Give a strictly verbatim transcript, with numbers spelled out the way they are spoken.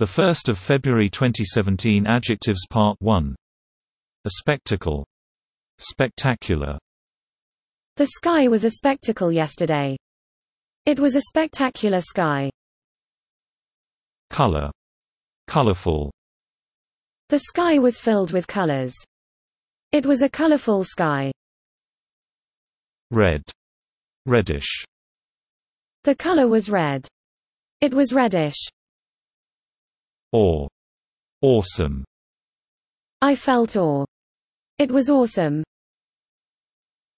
The first of February twenty seventeen Adjectives Part one. A spectacle. Spectacular. The sky was a spectacle yesterday. It was a spectacular sky. Color. Colorful. The sky was filled with colors. It was a colorful sky. Red. Reddish. The color was red. It was reddish. Awe. Awesome. I felt awe. It was awesome.